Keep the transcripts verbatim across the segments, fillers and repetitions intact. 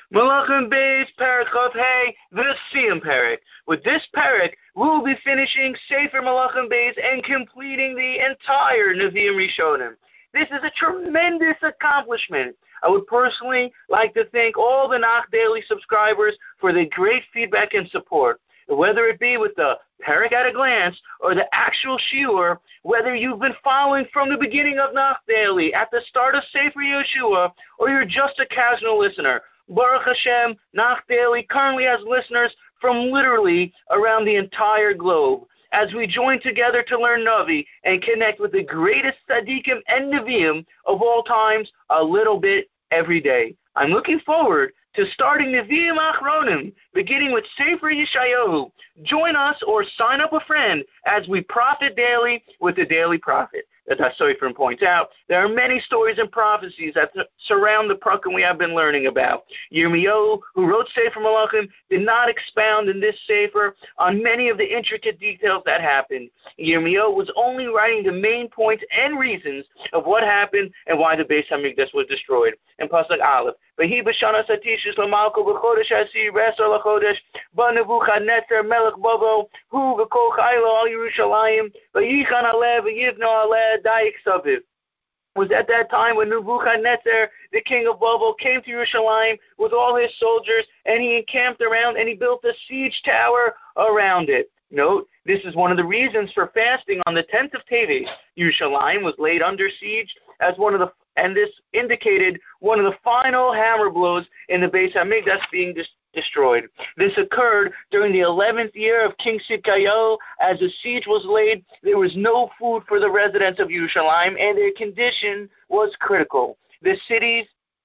Malachim Beis Perek Chav Hey, the Siyum Perek. With this Perek, we'll be finishing Sefer Malachim Beis and completing the entire Nevi'im Rishonim. This is a tremendous accomplishment. I would personally like to thank all the Nach Daily subscribers for the great feedback and support. Whether it be with the Perek at a glance or the actual shiur, whether you've been following from the beginning of Nach Daily, at the start of Sefer Yeshua, or you're just a casual listener, Baruch Hashem, Nach Daily currently has listeners from literally around the entire globe. As we join together to learn Navi and connect with the greatest tzaddikim and Nevi'im of all times a little bit every day. I'm looking forward to starting Nevi'im Achronim, beginning with Sefer Yeshayahu. Join us or sign up a friend as we prophet daily with the Daily Prophet. As Soifrim points out, there are many stories and prophecies that surround the prakim we have been learning about. Yirmiyahu, who wrote Sefer Malachim, did not expound in this Sefer on many of the intricate details that happened. Yirmiyahu was only writing the main points and reasons of what happened and why the Beis HaMikdash was destroyed. In Pasuk Aleph, V'hi b'shana satishis l'malko b'chodesh asir b'esar l'chodesh ba Nebuchadnezzar melech Bavo hu v'kol chaylo al Yerushalayim v'yichan aleh v'yivno aleh dayik saviv. Was at that time when Nebuchadnezzar, the king of Babel, came to Yerushalayim with all his soldiers, and he encamped around and he built a siege tower around it. Note, this is one of the reasons for fasting on the tenth of Teves. Yerushalayim was laid under siege as one of the And this indicated one of the final hammer blows in the Beis HaMikdash being dis- destroyed. This occurred during the eleventh year of King Tzidkiyahu. As the siege was laid, there was no food for the residents of Yerushalayim, and their condition was critical. The cities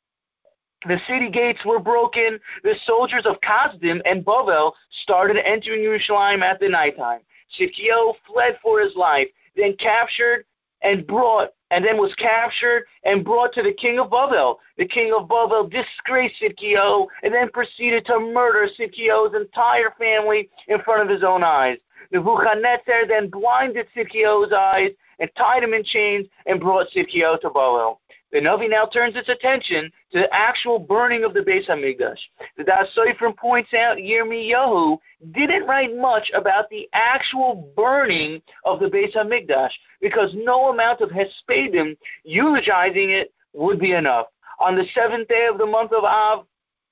The city gates were broken. The soldiers of Kasdim and Bavel started entering Yerushalayim at the nighttime. Tzidkiyahu fled for his life, then captured and brought and then was captured and brought to the king of Bavel. The king of Bavel disgraced Tzidkiyahu and then proceeded to murder Tzidkiyahu's entire family in front of his own eyes. Nebuchadnezzar then blinded Tzidkiyahu's eyes and tied him in chains and brought Tzidkiyahu to Bavel. The Navi now turns its attention to the actual burning of the Beis HaMikdash. The Das Soifrim points out Yirmiyahu didn't write much about the actual burning of the Beis HaMikdash because no amount of hespedim eulogizing it would be enough. On the seventh day of the month of Av,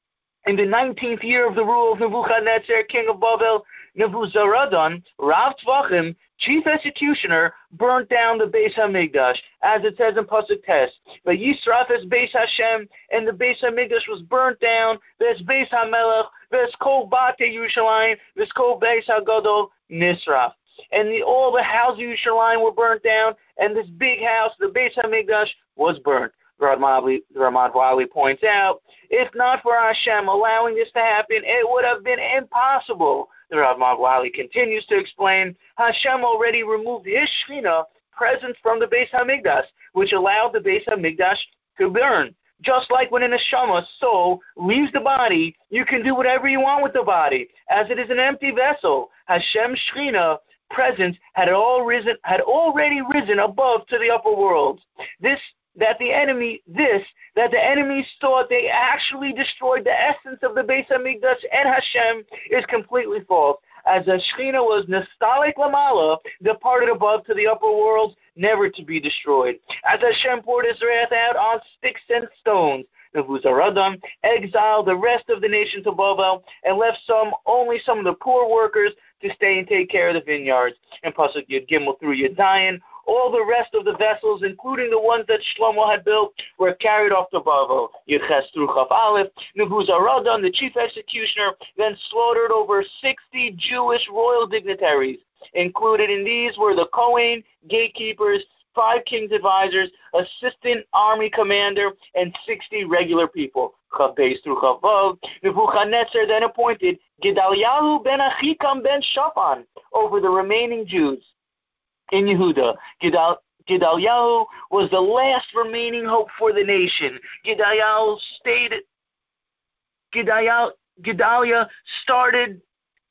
in the nineteenth year of the rule of Nebuchadnezzar, king of Babel, Nebuzaradan, Rav Tzvachim, chief executioner, burnt down the Beis HaMikdash, as it says in Pasuk Tes. But Yisraf es Beis Hashem, and the Beis HaMikdash was burnt down, ves Beis HaMelech, ves Kol Bate Yerushalayim, ves Kol Beis HaGadol Nisraf. And the, all the houses of Yerushalayim were burnt down, and this big house, the Beis HaMikdash, was burnt. Ramad Vali points out, if not for Hashem allowing this to happen, it would have been impossible. The Ramad Vali continues to explain, Hashem already removed his Shekhinah presence from the Beis HaMikdash, which allowed the Beis HaMikdash to burn. Just like when a neshama, soul, leaves the body, you can do whatever you want with the body, as it is an empty vessel. Hashem's Shekhinah presence had all risen, had already risen above to the upper world. This that the enemy, this, that the enemies thought they actually destroyed the essence of the Beis HaMikdash and Hashem is completely false. As the Shekhinah was nostalgic lamala, departed above to the upper world, never to be destroyed. As Hashem poured his wrath out on sticks and stones, Nebuzaradan exiled the rest of the nation to Babel and left some, only some of the poor workers to stay and take care of the vineyards. In Pasuk Yud Gimel through Yud Zayin, all the rest of the vessels, including the ones that Shlomo had built, were carried off to Bavel. Yud through Chav Aleph, Nebuzaradan, the chief executioner, then slaughtered over sixty Jewish royal dignitaries. Included in these were the Kohen, gatekeepers, five king's advisors, assistant army commander, and sixty regular people. Chav Beis through Chav Vav, Nebuchadnezzar then appointed Gedaliahu ben Achikam ben Shaphan over the remaining Jews. In Yehuda, Gedal, Gedaliahu was the last remaining hope for the nation. Gedaliahu stated, Gedaliah, Gedalia started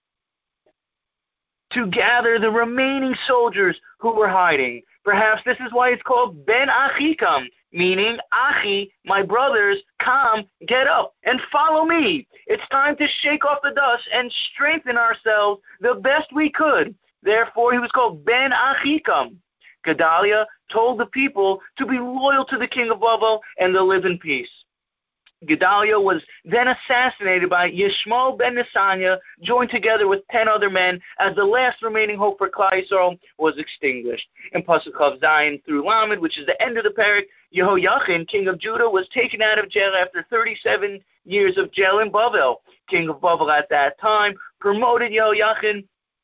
to gather the remaining soldiers who were hiding. Perhaps this is why it's called Ben Achikam, meaning, Achi, my brothers, come, get up, and follow me. It's time to shake off the dust and strengthen ourselves the best we could. Therefore, he was called Ben Achikam. Gedaliah told the people to be loyal to the king of Bavel and to live in peace. Gedaliah was then assassinated by Yishmael ben Nesaniah, joined together with ten other men, as the last remaining hope for Klal Yisrael was extinguished. In Pasuk Chav Zayin through Lamed, which is the end of the parak, Yehoiachin, king of Judah, was taken out of jail after thirty-seven years of jail in Bavel. King of Bavel at that time promoted Yehoiachin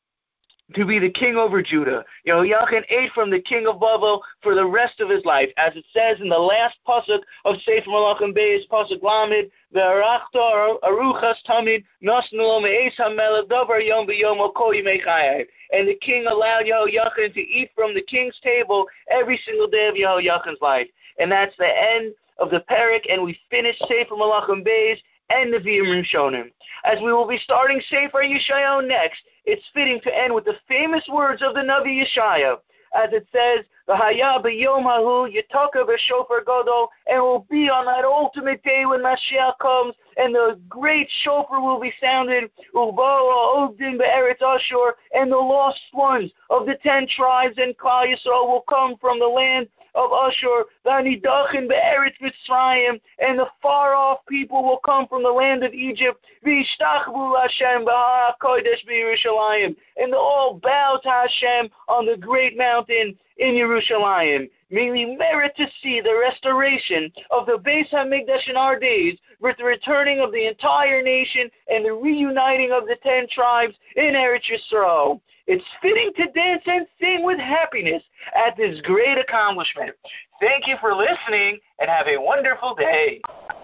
to be the king over Judah. Yehoiachin ate from the king of Bavel for the rest of his life, as it says in the last pasuk of Sefer Malachim Beis, pasuk Lamed, Ve'arachta aruchas tamid nosnu lo me'es hamelech davar yom b'yom kol yimei chayei. And the king allowed Yehoiachin to eat from the king's table every single day of Yehoiachin's life. And that's the end of the parak, and we finish Sefer Malachim Beis and Nevi'im Rishonim. As we will be starting Sefer Yeshayahu next, it's fitting to end with the famous words of the Navi Yeshaya, as it says, "V'haya b'yom hahu yitaka b'shofar gadol," and will be on that ultimate day when Mashiach comes, and the great shofar will be sounded, U'bo Ogdin be'eretz Ashur, and the lost ones of the ten tribes and Klal Yisrael will come from the land of Ashur, V'anidachin be'eretz Mitzrayim, and the far-off people will come from the land of Egypt, V'ishtachvu Hashem b'har HaKodesh b'Yerushalayim, and they'll all bow to Hashem on the great mountain in Yerushalayim. May we merit to see the restoration of the Beis HaMikdash in our days, with the returning of the entire nation and the reuniting of the ten tribes in Eretz Yisrael. It's fitting to dance and sing with happiness at this great accomplishment. Thank you for listening, and have a wonderful day.